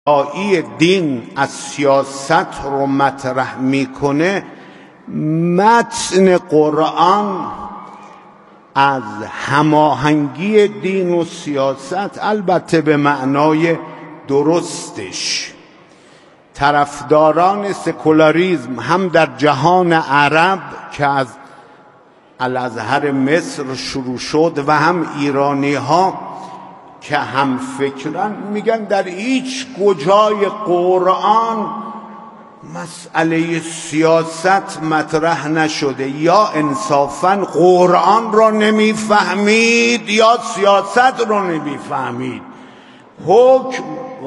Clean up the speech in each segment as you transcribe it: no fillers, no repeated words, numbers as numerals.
دین از سیاست رو مطرح میکنه، متن قرآن از هماهنگی دین و سیاست، البته به معنای درستش، طرفداران سکولاریسم هم در جهان عرب که از الازهر مصر شروع شد و هم ایرانی ها که هم فکرن، میگن در هیچ کجای قرآن مسئله سیاست مطرح نشده. یا انصافاً قرآن رو نمیفهمید یا سیاست رو نمیفهمید. حکم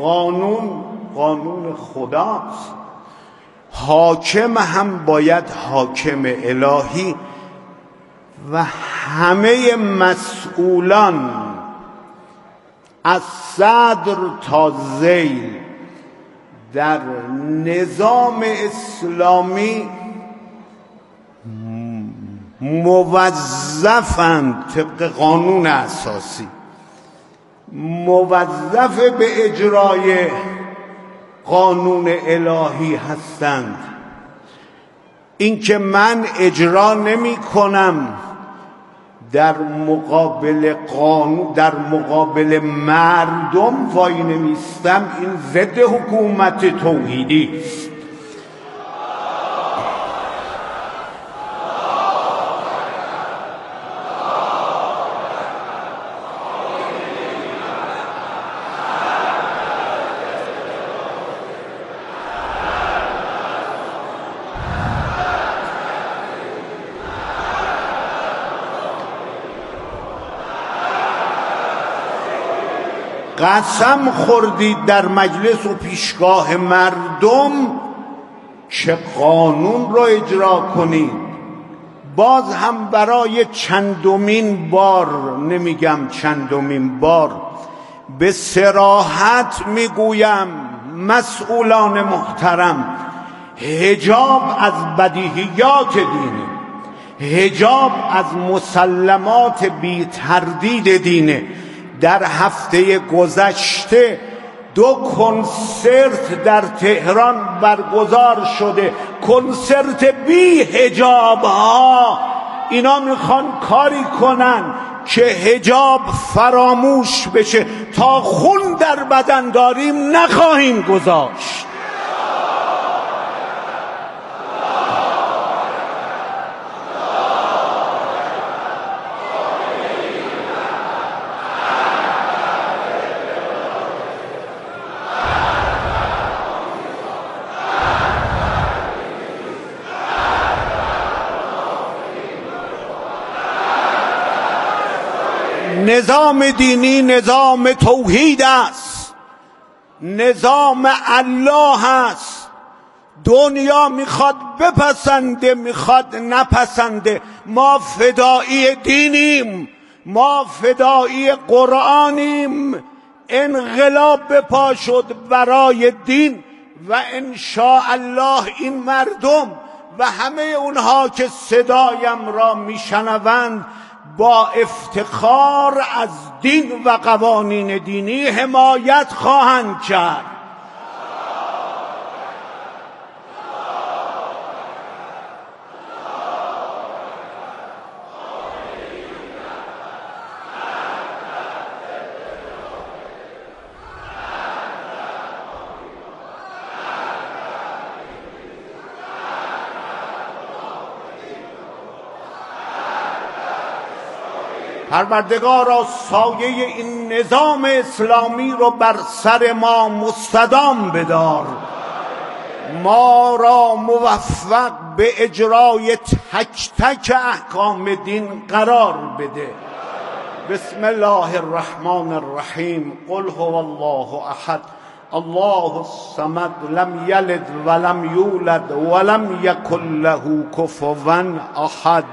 قانون خداست. حاکم هم باید حاکم الهی و همه مسئولان از صدر تا ذیل در نظام اسلامی موظفند، طبق قانون اساسی موظف به اجرای قانون الهی هستند. اینکه من اجرا نمی کنم، در مقابل قانون، در مقابل مردم وای نمیستم، این ضد حکومت توحیدی است. قسم خوردید در مجلس و پیشگاه مردم که قانون را اجرا کنید. باز هم برای چندمین بار، نمیگم چندمین بار، به صراحت میگویم مسئولان محترم، حجاب از بدیهیات دینه، حجاب از مسلمات بی تردید دینه. در هفته گذشته 2 کنسرت در تهران برگزار شده، کنسرت بی حجاب ها. اینا میخوان کاری کنن که حجاب فراموش بشه. تا خون در بدن داریم نخواهیم گذاشت. نظام دینی نظام توحید است، نظام الله است. دنیا میخواد بپسنده میخواد نپسنده، ما فدایی دینیم، ما فدایی قرآنیم. انقلاب بپا شد برای دین و انشاءالله این مردم و همه اونها که صدایم را میشنوند با افتخار از دین و قوانین دینی حمایت خواهند کرد. پروردگارا سایه این نظام اسلامی رو بر سر ما مستدام بدار، ما را موفق به اجرای تک تک احکام دین قرار بده. بسم الله الرحمن الرحیم. قل هو الله احد الله الصمد لم یلد ولم یولد ولم یکن له کفوا احد.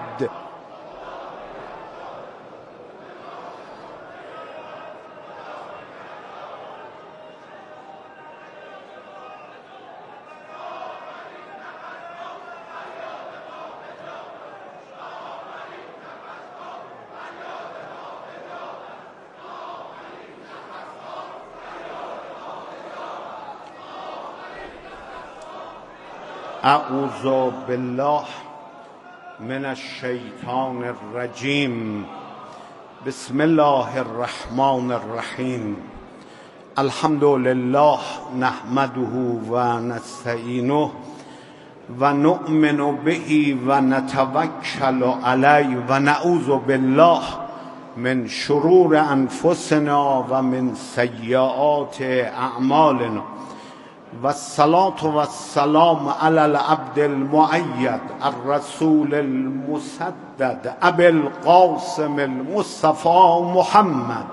اعوذ بالله من الشیطان الرجیم. بسم الله الرحمن الرحیم. الحمد لله نحمده و نستعینه و نؤمن به و نتوکل علیه و نعوذ بالله من شرور انفسنا و من سیئات اعمالنا و الصلاة و السلام علی العبد المؤید الرسول المسدد ابی القاسم المصطفى محمد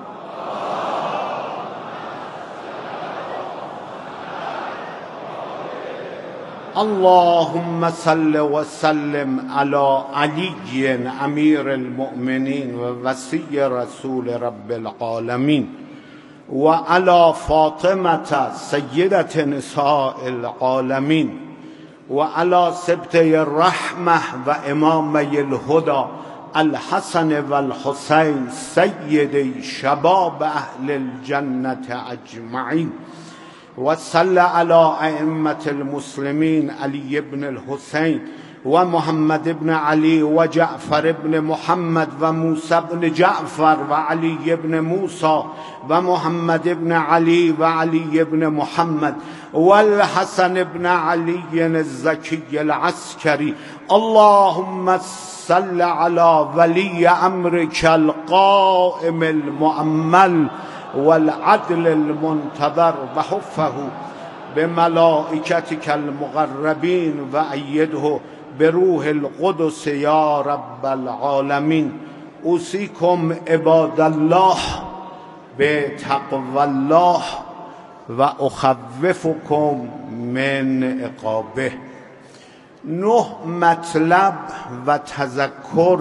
اللهم صل و سلم علی علی امیر المؤمنین و وصی رسول رب العالمین و علی فاطمة سیدة نساء العالمین و علی سبطی الرحمة و امامی الهدى الحسن و الحسین سیدی شباب اهل الجنة اجمعین و صل علی ائمة المسلمین علی بن الحسین و محمد بن علی و جعفر بن محمد و موسی بن جعفر و علی بن موسی و محمد بن علی و علی بن محمد و الحسن بن علی الزکی العسکری. اللهم صل علی ولی امرک القائم المؤمل والعدل المنتظر و حفه بملائکتک المقربین و ایده بروح القدس یا رب العالمین. اوصیکم عباد الله بتقوی الله و اخوفکم من عقابه. 9 مطلب و تذکر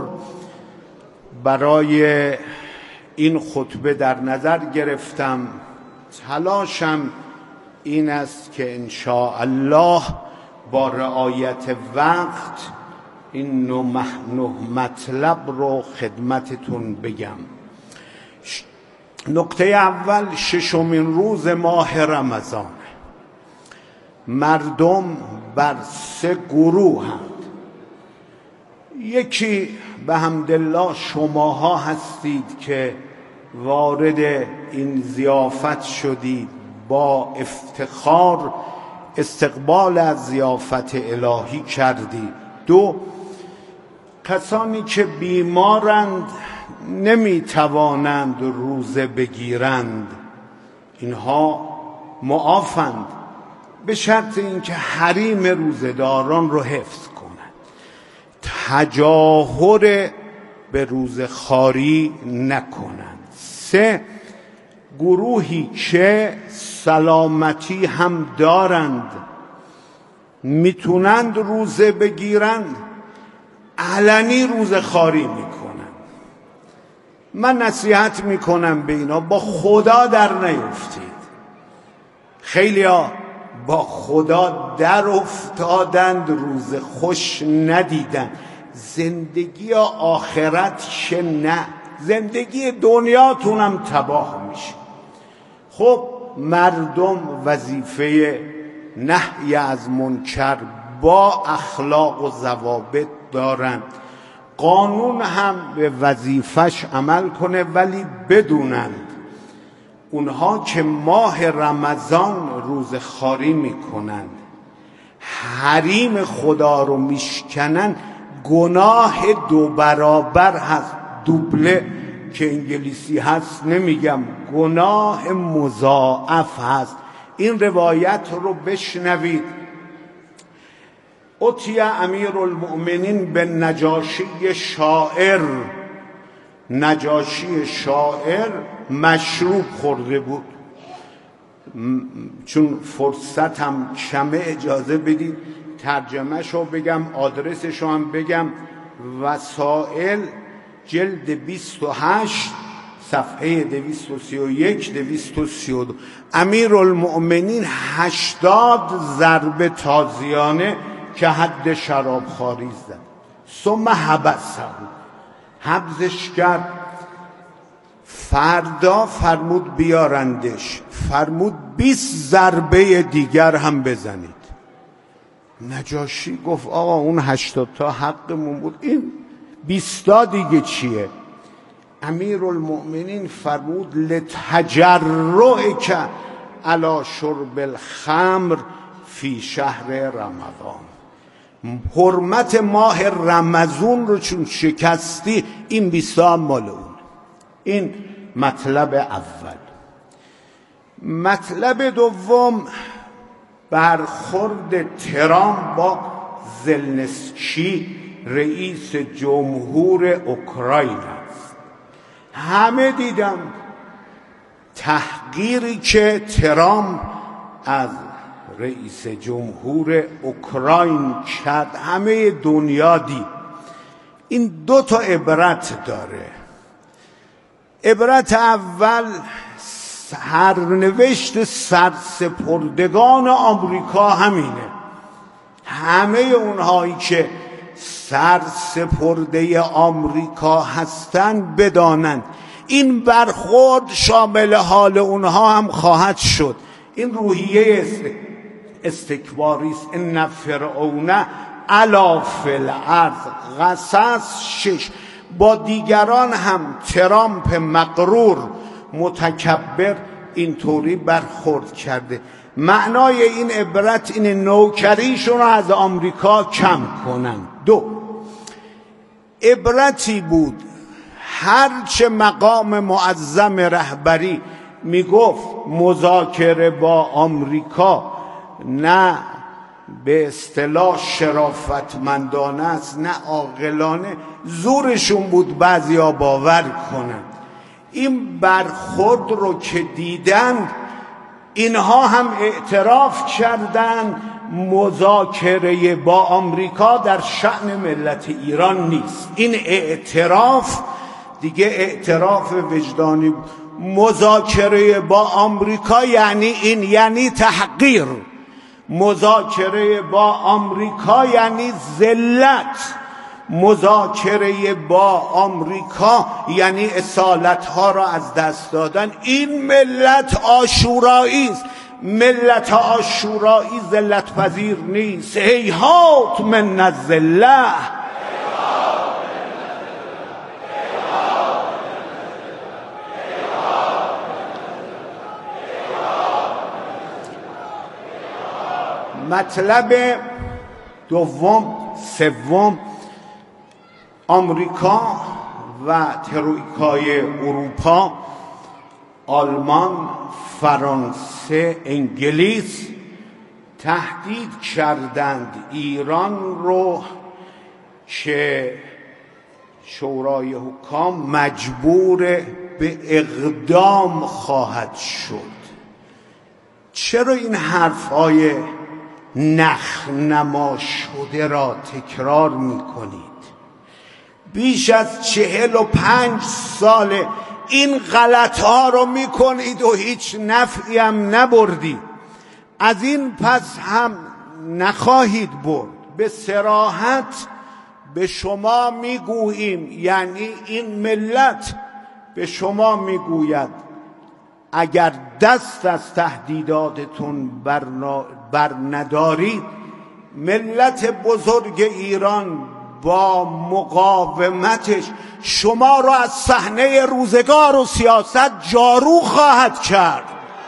برای این خطبه در نظر گرفتم. تلاشم این است که انشاءالله با رعایت وقت این 9 مطلب رو خدمتتون بگم. نکته اول 6مین روز ماه رمضان. مردم بر 3 گروه هستند. یکی به حمدالله شماها هستید که وارد این ضیافت شدید، با افتخار استقبال از ضیافت الهی کردید. 2 کسانی که بیمارند نمیتوانند روزه بگیرند، اینها معافند به شرط اینکه حریم روزه‌داران رو حفظ کنند، تجاهر به روزه‌خواری نکنند. 3 گروهی که سلامتی هم دارند، میتونند روزه بگیرند، علنی روزه‌خواری میکنند. من نصیحت میکنم به اینا با خدا در نیفتید. خیلیا با خدا در افتادند، روز خوش ندیدن. زندگی آخرت که نه، زندگی دنیاتونم تباه میشه. خب مردم وظیفه نهی از منکر با اخلاق و ضوابط دارن. قانون هم به وظیفش عمل کنه، ولی بدونند اونها که ماه رمضان روزه‌خواری میکنند، حریم خدا رو میشکنن، گناه 2 برابر هست. دوبله که انگلیسی هست نمیگم، گناه مضاعف هست. این روایت رو بشنوید. اتی امیر المؤمنین به نجاشی شاعر. نجاشی شاعر مشروب خورده بود. چون فرصتم کمه اجازه بدید ترجمه‌شو بگم، آدرسشو هم بگم. وسائل جلد 28 صفحه 231 232. امیر المؤمنین 80 ضربه تازیانه که حد شرابخواری زد. ثم حبسه، حبسش کرد. فردا فرمود بیارندش، فرمود 20 ضربه دیگر هم بزنید. نجاشی گفت آقا اون 80 تا حقمون بود، این 20 تا دیگه چیه؟ امیرالمؤمنین فرمود لتجرعک علی شرب الخمر فی شهر رمضان، حرمت ماه رمضان رو چون شکستی، این 20 تا هم مال اون. این مطلب اول. مطلب دوم، برخورد ترامپ با زلنسکی رئیس جمهور اوکراین است. همه دیدم تحقیری که ترامپ از رئیس جمهور اوکراین کرد، همه دنیا دید. این 2 تا عبرت داره. عبرت اول، سرنوشت سرسپردگان آمریکا همینه. همه اونهایی که سرسپرده آمریکا هستند بدانند این برخورد شامل حال اونها هم خواهد شد. این روحیه استکباری است. ان فرعون علا فی الارض. قصص 6. با دیگران هم ترامپ مغرور متکبر اینطوری برخورد کرده. معنای این عبرت اینه نوکریشون رو از آمریکا کم کنن. 2. عبرتی بود هرچه مقام معظم رهبری میگفت مذاکره با آمریکا نه به اصطلاح شرافتمندانه است نه عاقلانه، زورشون بود بعضیا باور کنند. این برخورد رو که دیدند اینها هم اعتراف کردند مذاکره با آمریکا در شأن ملت ایران نیست. این اعتراف دیگه اعتراف وجدانی بود. مذاکره با آمریکا یعنی این، یعنی تحقیر. مذاکره با آمریکا یعنی ذلت. مذاکره با آمریکا یعنی اصالتها را از دست دادن. این ملت آشورایی است. ملت آشورایی ذلت پذیر نیست. هیهات من الذله. مطلب سوم، آمریکا و ترویکای اروپا، آلمان، فرانسه، انگلیس تهدید کردند ایران رو که شورای حکام مجبور به اقدام خواهد شد. چرا این حرف‌های نخنما شده را تکرار می‌کنید؟ بیش از 45 سال این غلط‌ها رو می‌کنید و هیچ نفعی هم نبردید. از این پس هم نخواهید برد. به صراحت به شما میگوییم، یعنی این ملت به شما میگوید اگر دست از تهدیداتتون بر ندارید، ملت بزرگ ایران با مقاومتش شما را از صحنه روزگار و سیاست جارو خواهد کرد.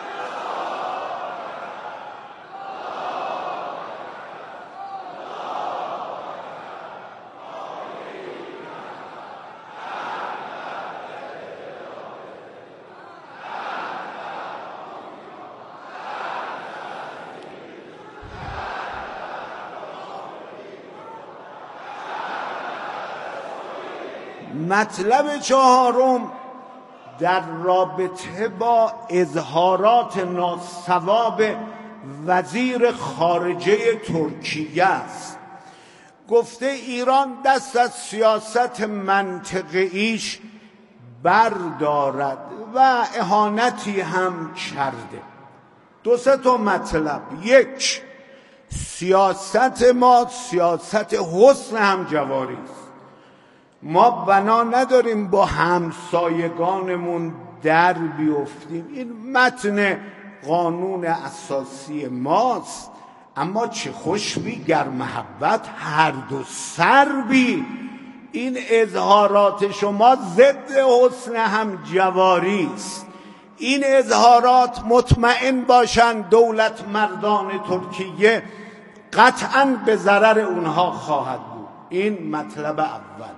مطلب چهارم در رابطه با اظهارات ناصواب وزیر خارجه ترکیه است. گفته ایران دست از سیاست منطقه‌ایش بردارد و اهانتی هم کرده. 2-3 تا مطلب. 1. سیاست ما سیاست حسن همجواری است. ما بنا نداریم با همسایگانمون در بیفتیم. این متن قانون اساسی ماست. اما چه خوش بی گر محبت هر دو سر بی. این اظهارات شما ضد حسن هم جواری است. این اظهارات مطمئن باشند دولت مردان ترکیه قطعاً به ضرر اونها خواهد بود. این مطلب اول.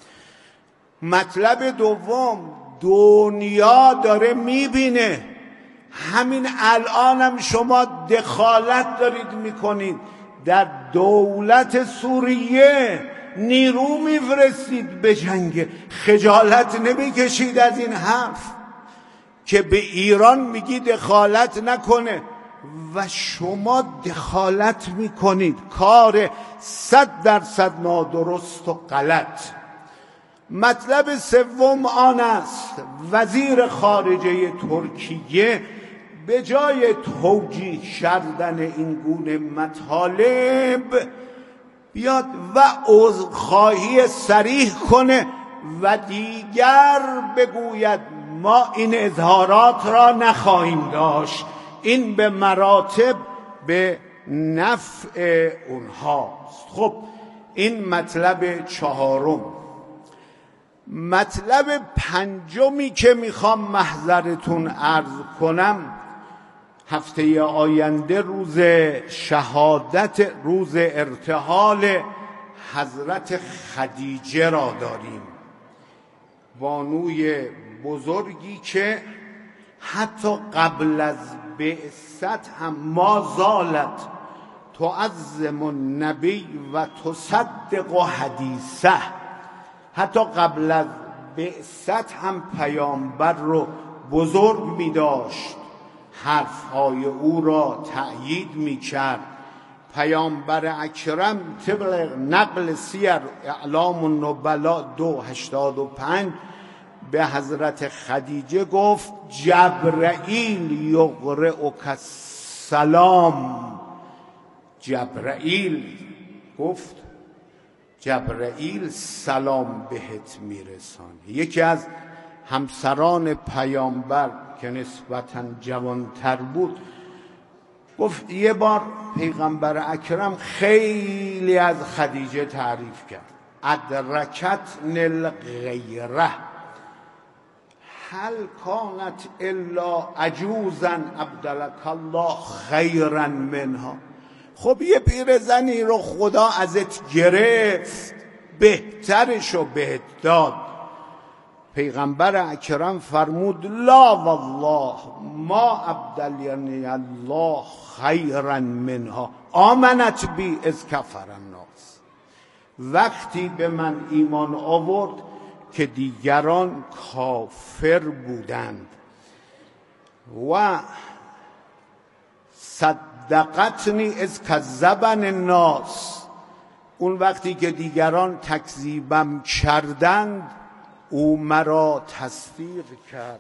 مطلب دوم، دنیا داره میبینه. همین الان هم شما دخالت دارید میکنید در دولت سوریه، نیرو میفرستید به جنگ. خجالت نمیکشید از این حرف که به ایران میگی دخالت نکنه و شما دخالت میکنید؟ کار 100% نادرست و غلط. مطلب سوم آن است وزیر خارجه ترکیه به جای توجیه کردن این گونه مطالب بیاد و عذرخواهی صریح کنه و دیگر بگوید ما این اظهارات را نخواهیم داشت، این به مراتب به نفع اونهاست. خب این مطلب چهارم. مطلب پنجمی که میخوام محضرتون عرض کنم، هفته آینده روز شهادت، روز ارتحال حضرت خدیجه را داریم، بانوی بزرگی که حتی قبل از بعثت هم ما زالت تعظم النبی و تصدق حدیثه، حتی قبل از بعثت هم پیامبر رو بزرگ می داشت، حرفهای او را تأیید می کرد. پیامبر اکرم طبق نقل سیر اعلام النبلا 285 به حضرت خدیجه گفت جبرائیل یقرئک السلام. جبرائیل گفت جبرائیل سلام بهت میرسان. یکی از همسران پیامبر که نسبتاً جوانتر بود گفت یه بار پیغمبر اکرم خیلی از خدیجه تعریف کرد، ادرکت الغیره هل کانت الا عجوزا ابدلک الله خیرا منها. خب یه پیرزنی رو خدا ازت گرفت، بهترشو بهت داد. پیغمبر اکرم فرمود لا والله ما ابدلنی الله خیرا منها آمنت بی از کفر الناس. وقتی به من ایمان آورد که دیگران کافر بودند و صدقتنی از کذبن الناس، اون وقتی که دیگران تکذیبم کردند او مرا تصدیق کرد.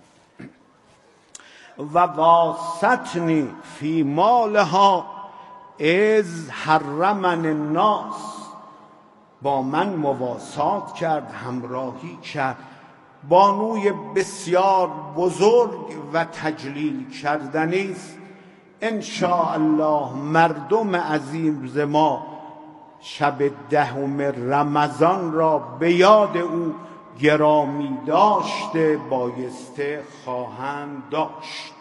و واستنی فی مالها از حرمن الناس، با من مواسات کرد، همراهی کرد. بانوی بسیار بزرگ و تجلیل کردنی است. ان شاء الله مردم عظیم ما شب 10 رمضان را به یاد او گرامی داشته بایسته خواهند داشت.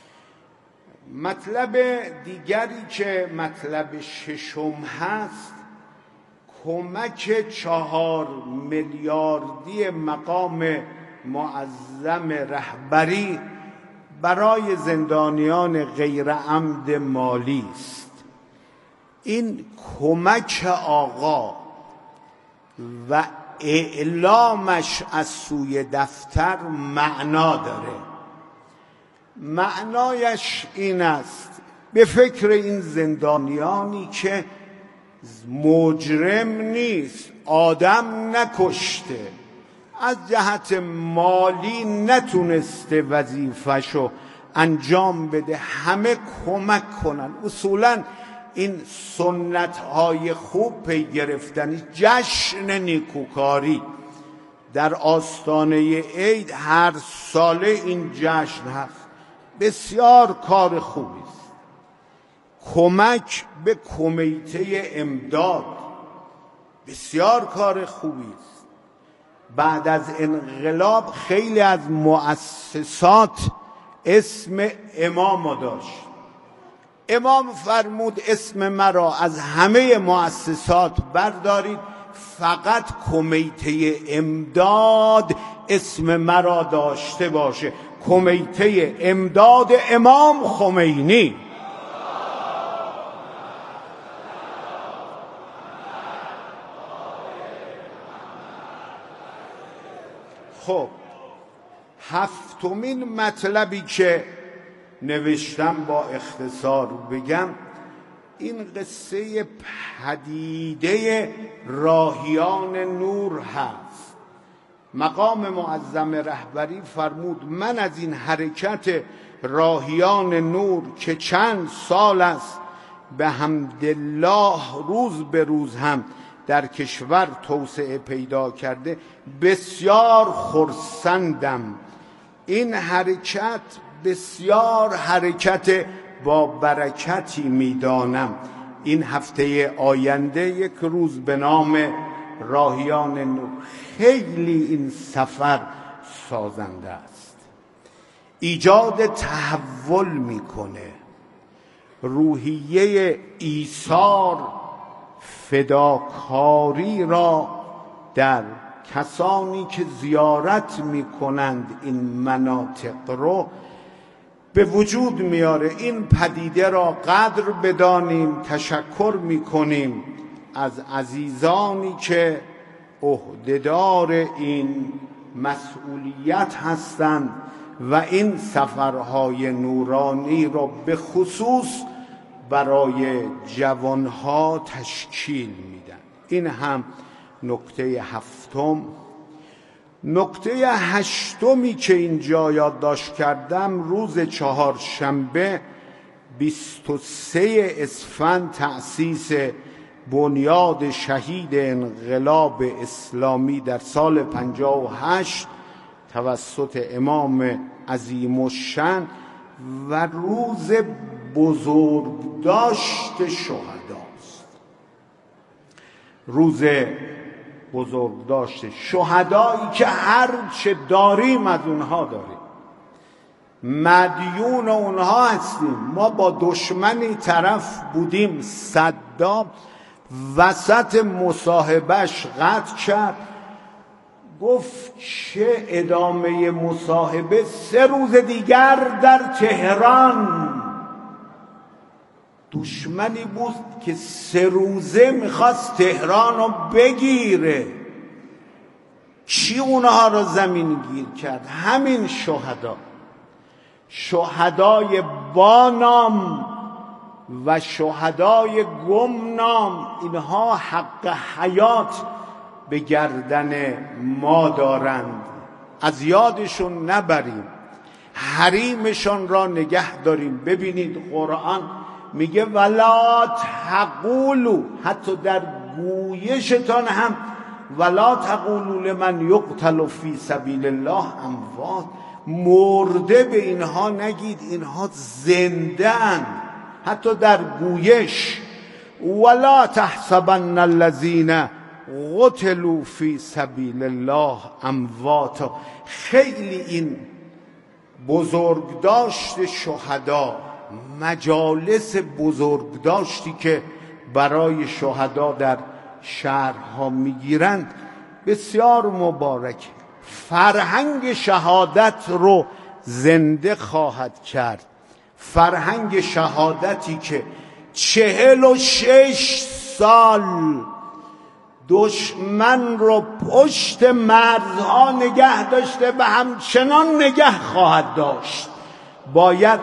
مطلب دیگری که مطلب ششم هست، کمک 4 میلیاردی مقام معظم رهبری برای زندانیان غیر عمد مالی است. این کمک آقا و اعلامش از سوی دفتر معنا داره. معنایش این است به فکر این زندانیانی که مجرم نیست، آدم نکشته، از جهت مالی نتونسته وظیفه‌شو انجام بده، همه کمک کنن. اصولاً این سنت‌های خوب پی گرفتنی، جشن نیکوکاری در آستانه عید هر ساله این جشن هست، بسیار کار خوبی است. کمک به کمیته امداد بسیار کار خوبی است. بعد از انقلاب خیلی از مؤسسات اسم امام داشت. امام فرمود اسم مرا از همه مؤسسات بردارید، فقط کمیته امداد اسم مرا داشته باشه، کمیته امداد امام خمینی. خب هفتمین مطلبی که نوشتم با اختصار بگم، این قصه پدیده راهیان نور هست. مقام معظم رهبری فرمود من از این حرکت راهیان نور که چند سال است به حمدالله روز به روز هم در کشور توسعه پیدا کرده بسیار خرسندم. این حرکت بسیار حرکت با برکتی میدانم. این هفته آینده یک روز به نام راهیان نور، خیلی این سفر سازنده است، ایجاد تحول میکنه. روحیه ایثار، فداکاری را در کسانی که زیارت میکنند این مناطق رو به وجود میاره. این پدیده را قدر بدانیم. تشکر میکنیم از عزیزانی که عهدهدار این مسئولیت هستند و این سفرهای نورانی را به خصوص برای جوانها تشکیل میدن. این هم نکته هفتم. نکته هشتمی که اینجا یادداشت کردم، روز چهارشنبه 23 اسفند تأسیس بنیاد شهید انقلاب اسلامی در سال 58 توسط امام عظیم الشأن و روز بزرگداشت شهداست. روز بزرگداشت شهدایی که هر چه داریم از اونها داریم، مدیون اونها هستیم. ما با دشمنی طرف بودیم، صدام وسط مصاحبهش قطع کرد، گفت چه ادامه مصاحبه 3 روز دیگر در تهران. دشمنی بود که 3 روزه میخواست تهران رو بگیره. چی اونها رو زمین گیر کرد؟ همین شهدای با نام و شهدای گمنام، اینها حق حیات به گردن ما دارند. از یادشون نبریم، حریمشان را نگه داریم. ببینید قرآن میگه ولا تقولوا، حتی در گویشتان هم ولا تقولوا لمن یقتل فی سبیل الله اموات، مرده به اینها نگید، اینها زنده‌اند. حتی در گویش ولا تحسبن الذین قتلوا فی سبیل الله امواتا. خیلی این بزرگداشت شهدا، مجالس بزرگداشتی که برای شهدا در شهرها میگیرند بسیار مبارک. فرهنگ شهادت رو زنده خواهد کرد. فرهنگ شهادتی که 46 سال دشمن رو پشت مرزها نگه داشته و همچنان نگه خواهد داشت. باید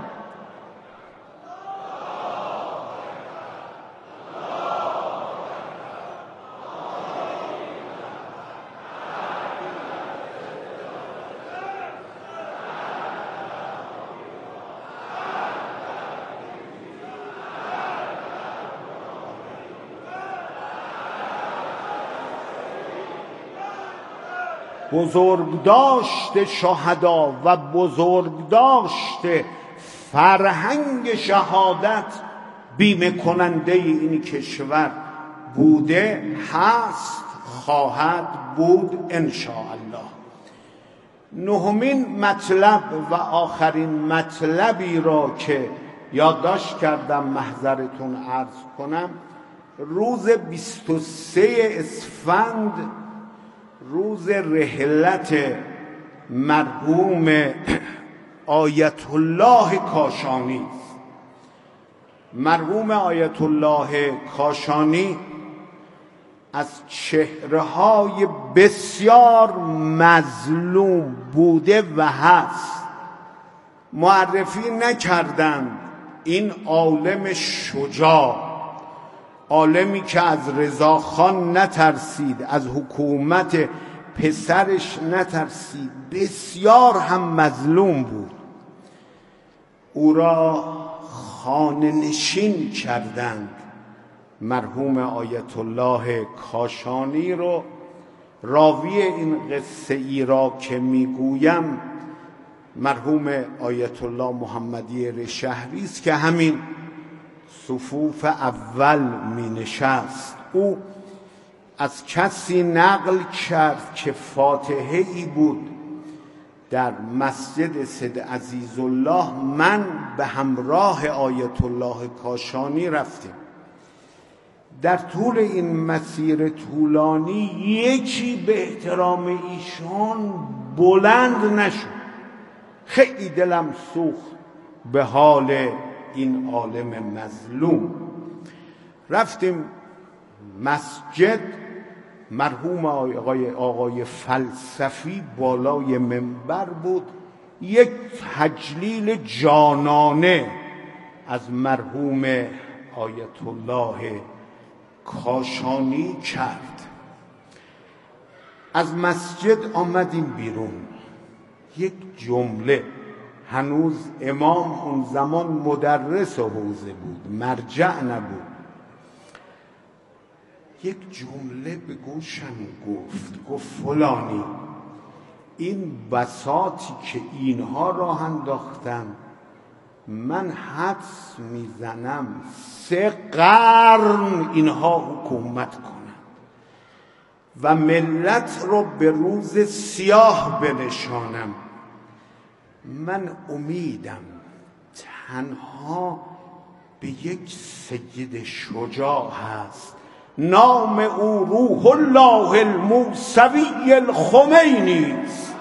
بزرگداشت شهدا و بزرگداشت فرهنگ شهادت بیمه کننده این کشور بوده، هست، خواهد بود انشاءالله. نهمین مطلب و آخرین مطلبی را که یادداشت کردم محضرتون عرض کنم، روز 23 اسفند روز رحلت مرحوم آیت الله کاشانی است. مرحوم آیت الله کاشانی از چهره‌های بسیار مظلوم بوده و هست. معرفی نکردند این عالم شجاع، عالمی که از رضاخان نترسید، از حکومت پسرش نترسید، بسیار هم مظلوم بود. او را خانه نشین کردند. مرحوم آیت الله کاشانی رو، راوی این قصه ای را که میگویم مرحوم آیت الله محمدی رشهری است که همین صفوف اول می نشست. او از کسی نقل کرد که فاتحه ای بود در مسجد سید عزیزالله، من به همراه آیت الله کاشانی رفتیم. در طول این مسیر طولانی یکی به احترام ایشان بلند نشد. خیلی دلم سوخت به حال این عالم مظلوم. رفتیم مسجد. مرحوم آقای فلسفی بالای منبر بود. یک تجلیل جانانه از مرحوم آیت الله کاشانی کرد. از مسجد آمدیم بیرون. یک جمله، هنوز امام اون زمان مدرس حوزه بود، مرجع نبود، یک جمله به گوشم گفت فلانی، این بساطی که اینها راه انداختن، من حدس میزنم 3 قرن اینها حکومت کنند و ملت رو به روز سیاه بنشانم. من امیدم تنها به یک سید شجاع هست، نام او روح الله الموسوی الخمینی است.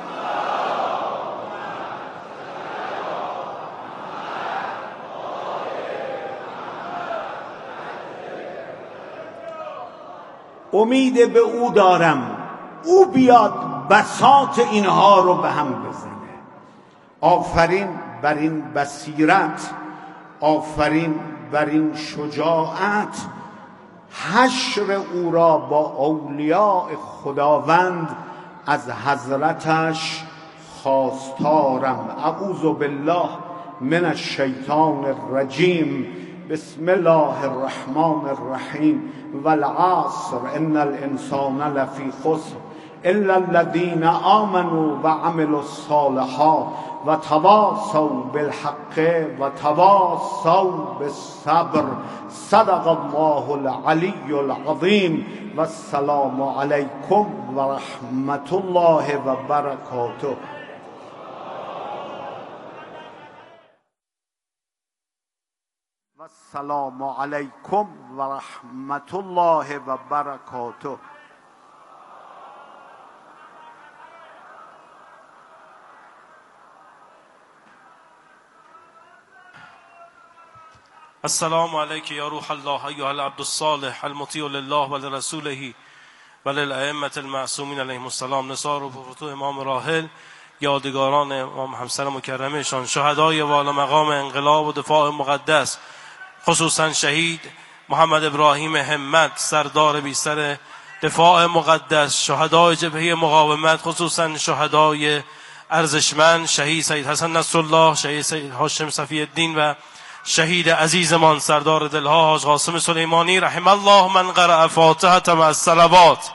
امید به او دارم، او بیاد بساط اینها رو به هم بزنه. آفرین بر این بصیرت، آفرین بر این شجاعت. حشر او را با اولیاء خداوند از حضرتش خواستارم. اعوذ بالله من الشیطان الرجیم. بسم الله الرحمن الرحیم. والعصر ان الانسان لفی خسر الا الذين آمنوا وعملوا الصالحات وتواصوا بالحق وتواصوا بالصبر. صدق الله العلی العظیم. والسلام علیکم ورحمة الله وبرکاته. والسلام علیکم ورحمة الله وبرکاته. السلام علیک یا روح الله ایها العبد الصالح المطیع لله و لرسوله و للائمة المعصومین علیهم السلام. نثار و فتوح امام راحل، یادگاران امام همسر مکرمشان، شهدای والا مقام انقلاب و دفاع مقدس، خصوصا شهید محمد ابراهیم همت، سردار بیسر دفاع مقدس، شهدای جبهه مقاومت، خصوصا شهدای ارزشمند، شهید سید حسن نصرالله، شهید سید هاشم صفی الدین و شهید عزیزمان سردار دلها حاج قاسم سلیمانی رحم الله من قرأ فاتحة مع الصلوات.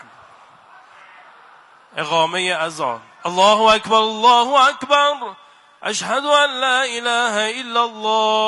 اقامه اذان. الله اکبر الله اکبر اشهد ان لا اله الا الله